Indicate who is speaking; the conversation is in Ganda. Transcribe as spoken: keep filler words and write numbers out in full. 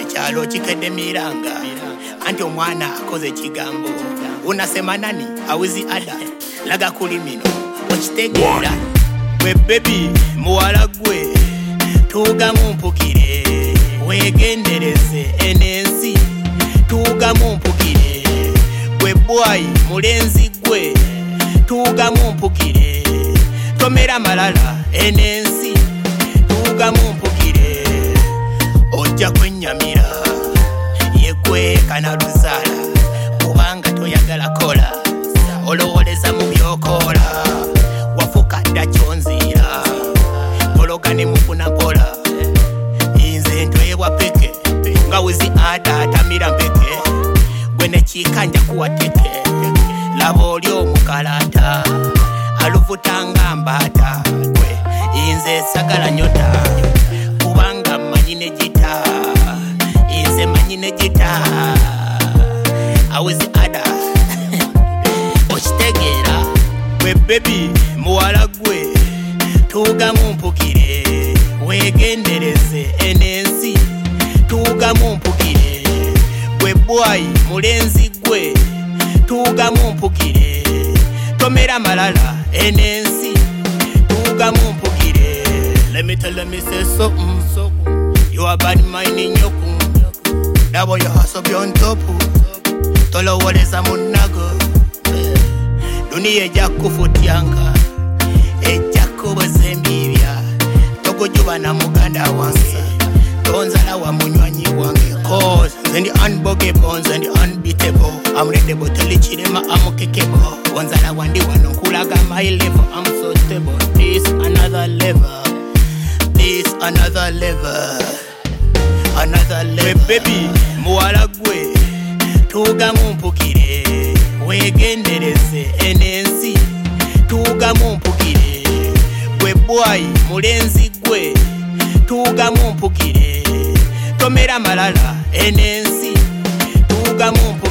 Speaker 1: ekyalo kikedde miranga anti omwana akoze ekigambo unasema nani awizi ada laga kulimino okitegeera gwe bebi muwala gwe tuuga mumpukire wegendereze enensi tuuga mumpukire gwe bwayi mulenzi gwe tuuga mumpukire tomera malala enensi tuuga mumpukire ojja kwennyamira yegwe kana luzala kubanga toyagala kola olowoleza mu byokola wafuka dda kyonzira ologane mufuna mpola inze ntwebwa peke nga wizi ada atamira mpeke gwe nekikanja kuwa teke laba oli omukalata aluvutanga mbata gwe inze sagala nyota kubanga manyine gita inze manyine gita awizi ada okitegeera gwe bebi muwala gwe tuuga mumpukire wegendereze enensi tuuga mumpukire gwe bwayi mulenzi gwe tuuga mumpukire tomera malala enensi tuuga mumpukire. Let me tell them me say something. You are bad mind in your kum. That boy you hustle be on top. Tolo woleza munago. Duni eja kufutianga. Eja kubazembibya. Toko juba na muganda wange. Tonzala wa munywanyi wange. Cause then the unboggy bones and the unbeatable. I'm ready to tell you chirema I'm kekebo. Wanzala wandi wano kulaga my level. I'm so stable. This another level. This another level. Another level. Baby, muwala gwe tuuga mumpukire wegendereze enensi tuuga mumpukire gwe bwayi mulenzi gwe tuuga mumpukire tomera malala enensi tuuga mumpukire.